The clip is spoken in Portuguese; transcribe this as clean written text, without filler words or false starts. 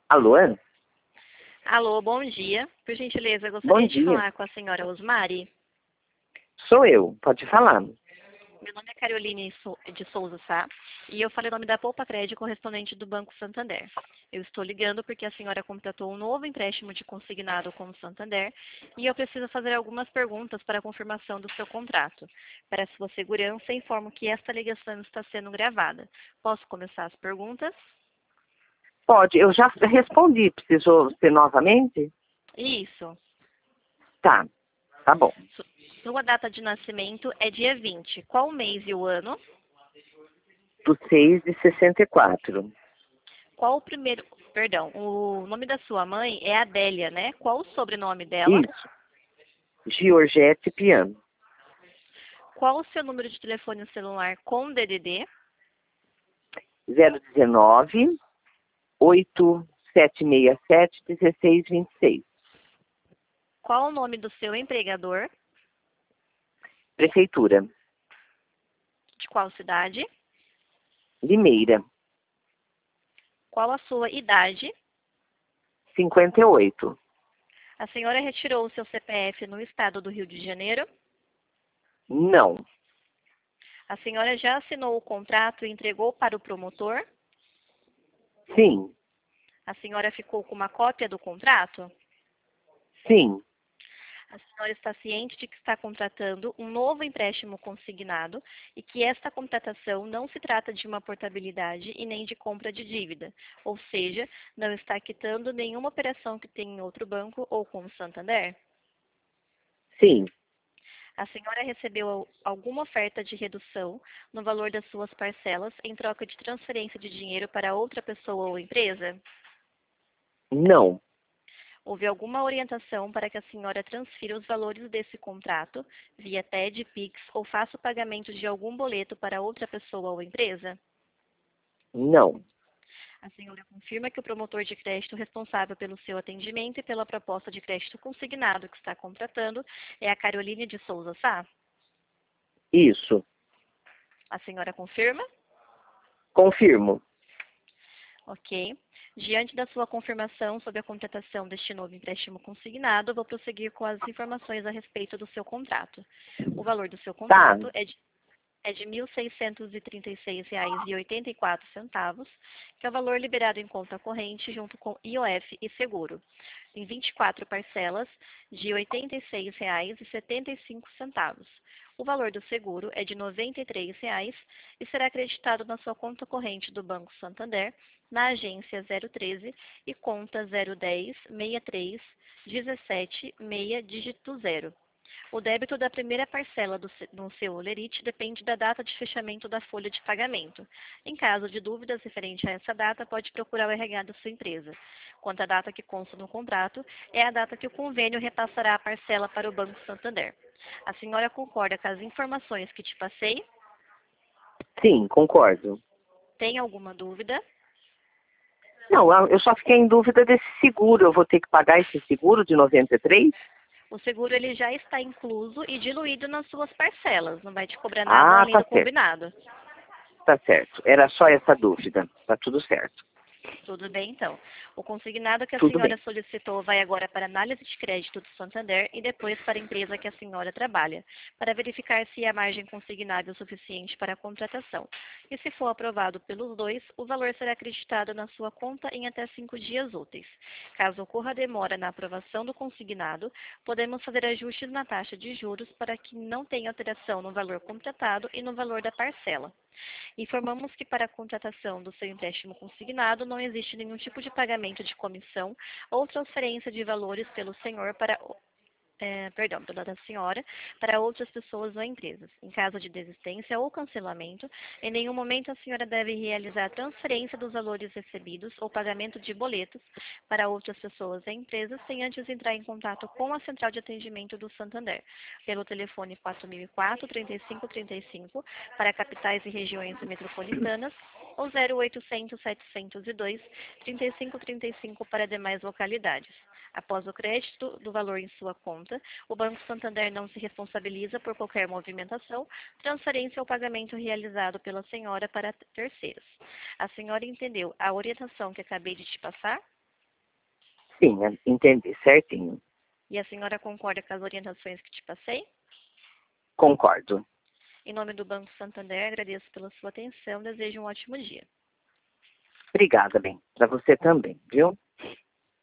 Alô? Alô, bom dia. Por gentileza, eu Bom gostaria de dia. falar com a senhora Osmari. Sou eu, pode falar. Meu nome é Caroline de Souza Sá e eu falei o nome da Poupa Crédito correspondente do Banco Santander. Eu estou ligando porque a senhora contratou um novo empréstimo de consignado com o Santander e eu preciso fazer algumas perguntas para a confirmação do seu contrato. Para sua segurança, informo que esta ligação está sendo gravada. Posso começar as perguntas? Pode, eu já respondi, precisou ser novamente? Isso. Tá bom. Sua data de nascimento é dia 20. Qual o mês e o ano? Do 6 de 64. Qual o primeiro. Perdão, o nome da sua mãe é Adélia, né? Qual o sobrenome dela? Isso, Giorgette Piano. Qual o seu número de telefone celular com DDD? 019 8767 1626. Qual o nome do seu empregador? Prefeitura, De qual cidade? Limeira, Qual a sua idade? 58. A senhora retirou o seu CPF no estado do Rio de Janeiro? Não, A senhora já assinou o contrato e entregou para o promotor? sim, A senhora ficou com uma cópia do contrato? sim, A senhora está ciente de que está contratando um novo empréstimo consignado e que esta contratação não se trata de uma portabilidade e nem de compra de dívida, ou seja, não está quitando nenhuma operação que tem em outro banco ou com o Santander? sim. A senhora recebeu alguma oferta de redução no valor das suas parcelas em troca de transferência de dinheiro para outra pessoa ou empresa? Não, Houve alguma orientação para que a senhora transfira os valores desse contrato via TED, Pix ou faça o pagamento de algum boleto para outra pessoa ou empresa? não, A senhora confirma que o promotor de crédito responsável pelo seu atendimento e pela proposta de crédito consignado que está contratando é a Caroline de Souza Sá? isso. A senhora confirma? Confirmo. Ok. Diante da sua confirmação sobre a contratação deste novo empréstimo consignado, eu vou prosseguir com as informações a respeito do seu contrato. O valor do seu Tá, contrato é de R$ 1.636,84, que é o valor liberado em conta corrente junto com IOF e seguro, em 24 parcelas de R$ 86,75. O valor do seguro é de R$ 93,00 e será acreditado na sua conta corrente do Banco Santander, na agência 013 e conta 010 63 17 6 dígito 0. O débito da primeira parcela no seu olerite depende da data de fechamento da folha de pagamento. Em caso de dúvidas referente a essa data, pode procurar o RH da sua empresa. Quanto à data que consta no contrato, é a data que o convênio repassará a parcela para o Banco Santander. A senhora concorda com as informações que te passei? sim, concordo. Tem alguma dúvida? Não, eu só fiquei em dúvida desse seguro. Eu vou ter que pagar esse seguro de 93? O seguro ele já está incluso e diluído nas suas parcelas. Não vai te cobrar nada Ah, além tá do certo, combinado. tá certo. Era só essa dúvida. Tá tudo certo. Tudo bem, então. O consignado que a Tudo bem. senhora solicitou vai agora para análise de crédito do Santander e depois para a empresa que a senhora trabalha, para verificar se a margem consignável é suficiente para a contratação. E se for aprovado pelos dois, o valor será acreditado na sua conta em até 5 dias úteis. Caso ocorra demora na aprovação do consignado, podemos fazer ajustes na taxa de juros para que não tenha alteração no valor contratado e no valor da parcela. Informamos que para a contratação do seu empréstimo consignado não existe nenhum tipo de pagamento de comissão ou transferência de valores pelo senhor para pela senhora, para outras pessoas ou empresas. Em caso de desistência ou cancelamento, em nenhum momento a senhora deve realizar a transferência dos valores recebidos ou pagamento de boletos para outras pessoas ou empresas sem antes entrar em contato com a central de atendimento do Santander, pelo telefone 4004-3535 para capitais e regiões metropolitanas ou 0800 702 3535 para demais localidades. Após o crédito do valor em sua conta, o Banco Santander não se responsabiliza por qualquer movimentação, transferência ou pagamento realizado pela senhora para terceiros. A senhora entendeu a orientação que acabei de te passar? Sim, entendi certinho. E a senhora concorda com as orientações que te passei? Concordo. Em nome do Banco Santander, agradeço pela sua atenção. Desejo um ótimo dia. Obrigada, bem. Para você também, viu?